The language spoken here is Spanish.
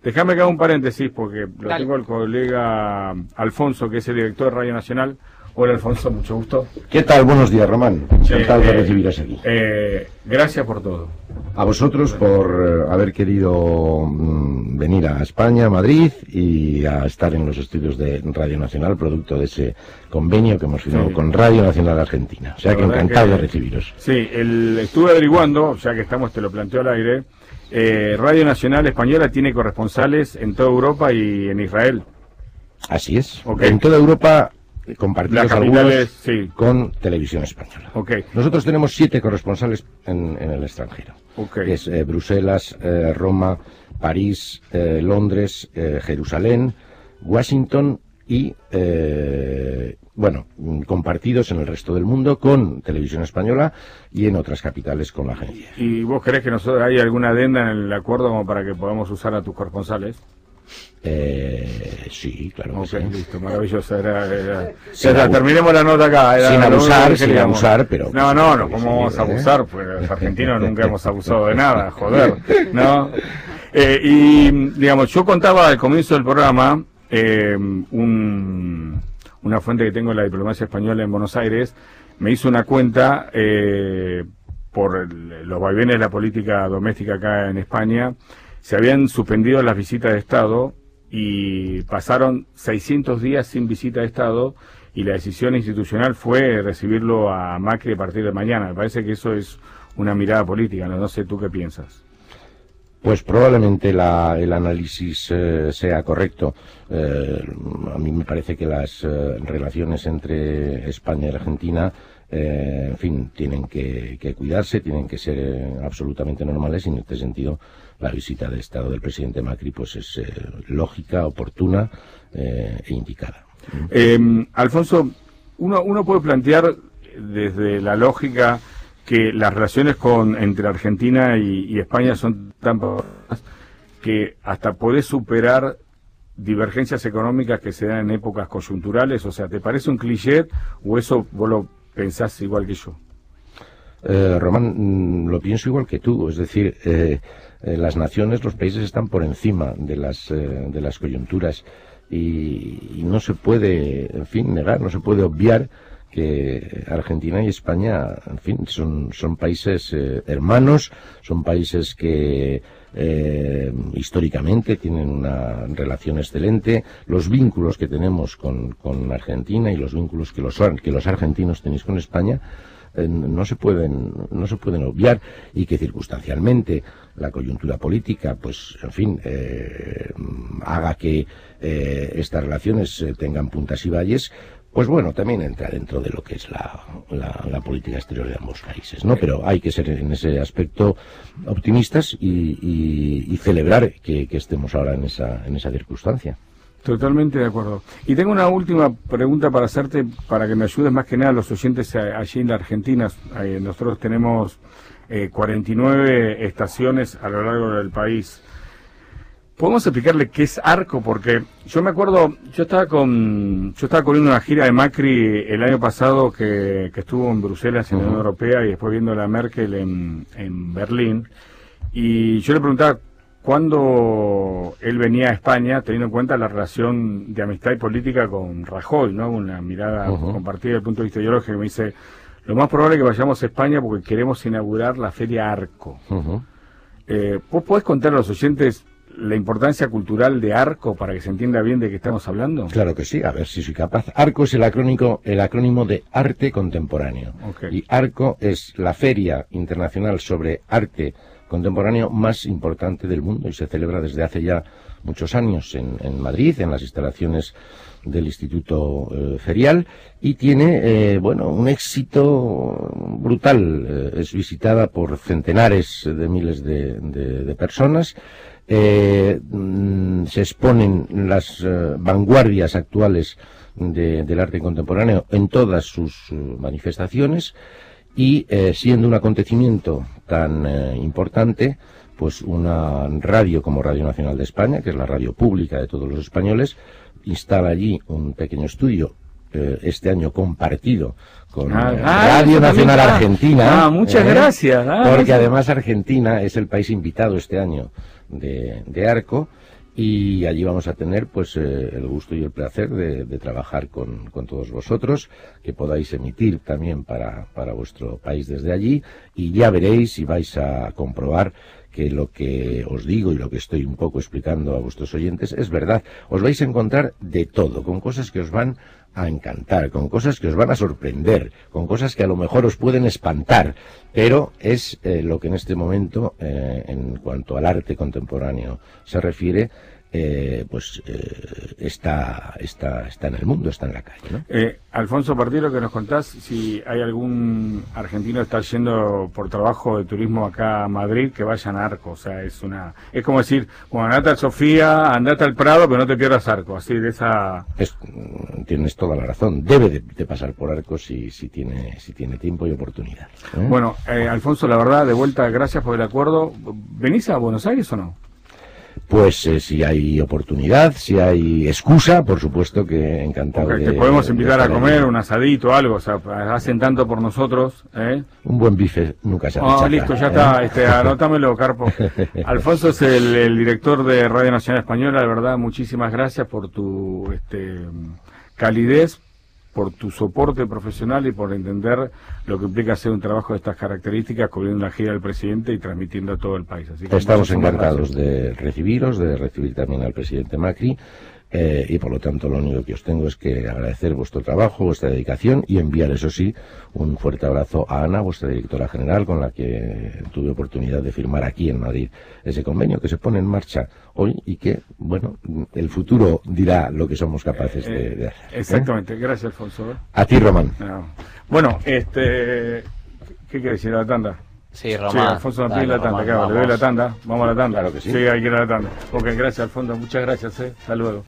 Déjame que haga un paréntesis porque lo Dale. tengo el colega Alfonso, que es el director de Radio Nacional. Hola Alfonso, mucho gusto. ¿Qué tal? Buenos días, Román. Encantado de recibiros aquí. Gracias por todo. A vosotros por haber querido venir a España, a Madrid, y a estar en los estudios de Radio Nacional, producto de ese convenio que hemos firmado con Radio Nacional Argentina. O sea que encantado de recibiros. Sí, estuve averiguando, ya que estamos, te lo planteo al aire, Radio Nacional Española tiene corresponsales en toda Europa y en Israel. Así es. Okay. En toda Europa, compartidos algunos sí, con Televisión Española. Okay. Nosotros tenemos 7 corresponsales en el extranjero. Okay. Que es Bruselas, Roma, París, Londres, Jerusalén, Washington y, compartidos en el resto del mundo con Televisión Española y en otras capitales con la agencia. ¿Y vos crees que nosotros hay alguna adenda en el acuerdo como para que podamos usar a tus corresponsales? Sí, claro. Okay, sí. Listo, maravilloso. Terminemos la nota acá. Sin abusar, pero... No, ¿cómo vamos a abusar? Pues los argentinos nunca hemos abusado de nada, joder, ¿no? Y, digamos, yo contaba al comienzo del programa, una fuente que tengo en la diplomacia española en Buenos Aires, me hizo una cuenta por los vaivenes de la política doméstica acá en España. Se habían suspendido las visitas de Estado y pasaron 600 días sin visita de Estado y la decisión institucional fue recibirlo a Macri a partir de mañana. Me parece que eso es una mirada política, no sé tú qué piensas. Pues probablemente el análisis sea correcto. A mí me parece que las relaciones entre España y la Argentina, en fin, tienen que cuidarse, tienen que ser absolutamente normales, y en este sentido la visita de Estado del presidente Macri pues es lógica, oportuna e indicada. Alfonso, uno puede plantear desde la lógica que las relaciones entre Argentina y España son tan poderosas que hasta podés superar divergencias económicas que se dan en épocas coyunturales. O sea, ¿te parece un cliché o eso vos lo pensás igual que yo? Román, lo pienso igual que tú. Es decir, las naciones, los países están por encima de las coyunturas y no se puede, en fin, negar, no se puede obviar que Argentina y España, en fin, son países hermanos, son países que históricamente tienen una relación excelente. Los vínculos que tenemos con Argentina y los vínculos que los argentinos tenéis con España no se pueden obviar, y que circunstancialmente la coyuntura política, pues, en fin, haga que estas relaciones tengan puntas y valles. Pues bueno, también entra dentro de lo que es la política exterior de ambos países, ¿no? Pero hay que ser en ese aspecto optimistas y celebrar que estemos ahora en esa circunstancia. Totalmente de acuerdo. Y tengo una última pregunta para hacerte, para que me ayudes más que nada a los oyentes allí en la Argentina. Nosotros tenemos 49 estaciones a lo largo del país. ¿Podemos explicarle qué es Arco? Porque yo me acuerdo, yo estaba cubriendo una gira de Macri el año pasado que estuvo en Bruselas, en la Unión Europea, y después viendo a la Merkel en Berlín. Y yo le preguntaba cuándo él venía a España, teniendo en cuenta la relación de amistad y política con Rajoy, ¿no? Una mirada compartida desde el punto de vista ideológico. Me dice, lo más probable es que vayamos a España porque queremos inaugurar la Feria Arco. ¿Vos podés contar a los oyentes la importancia cultural de Arco para que se entienda bien de qué estamos hablando? Claro que sí, a ver si soy capaz. Arco es el acrónimo de Arte Contemporáneo. Okay. Y Arco es la feria internacional sobre arte contemporáneo más importante del mundo y se celebra desde hace ya muchos años en Madrid, en las instalaciones del Instituto Ferial, y tiene un éxito brutal. Es visitada por centenares de miles de personas. Se exponen las vanguardias actuales del arte contemporáneo en todas sus manifestaciones, y siendo un acontecimiento tan importante, pues una radio como Radio Nacional de España, que es la radio pública de todos los españoles, instala allí un pequeño estudio, este año compartido con Radio Nacional Argentina. Muchas gracias. Porque además Argentina es el país invitado este año de Arco, y allí vamos a tener pues el gusto y el placer de trabajar con todos vosotros, que podáis emitir también para vuestro país desde allí, y ya veréis y vais a comprobar que lo que os digo y lo que estoy un poco explicando a vuestros oyentes es verdad. Os vais a encontrar de todo, con cosas que os van a encantar, con cosas que os van a sorprender, con cosas que a lo mejor os pueden espantar, pero es lo que en este momento, en cuanto al arte contemporáneo se refiere, está en el mundo, está en la calle, ¿no? Alfonso, a partir de lo que nos contás, si hay algún argentino que está yendo por trabajo de turismo acá a Madrid, que vayan a Arco. O sea, es como decir, bueno, andate a Sofía, andate al Prado, pero no te pierdas Arco. Así de esa... Tienes toda la razón. Debe de pasar por Arco si tiene tiempo y oportunidad, ¿eh? Bueno, Alfonso, la verdad, de vuelta, gracias por el acuerdo. ¿Venís a Buenos Aires o no? Pues si hay oportunidad, si hay excusa, por supuesto que encantado. Te podemos invitar a comer un asadito o algo, o sea, hacen tanto por nosotros, ¿eh? Un buen bife nunca se rechaza. Listo, ya está, anótamelo, Carpo. Alfonso es el director de Radio Nacional Española. De verdad, muchísimas gracias por tu calidez, por tu soporte profesional y por entender lo que implica hacer un trabajo de estas características, cubriendo la gira del presidente y transmitiendo a todo el país. Así que estamos encantados de recibiros, de recibir también al presidente Macri, y por lo tanto lo único que os tengo es que agradecer vuestro trabajo, vuestra dedicación, y enviar, eso sí, un fuerte abrazo a Ana, vuestra directora general, con la que tuve oportunidad de firmar aquí en Madrid ese convenio que se pone en marcha hoy y que, bueno, el futuro dirá lo que somos capaces de hacer. Exactamente, gracias, Alfonso. A ti, Román. No. Bueno, ¿qué quiere decir la tanda? Sí, Román. Sí, Alfonso nos pide la tanda, claro, le doy la tanda, vamos a la tanda. Claro que sí. Sí, hay que ir a la tanda. Ok, gracias, Alfonso, muchas gracias, hasta luego.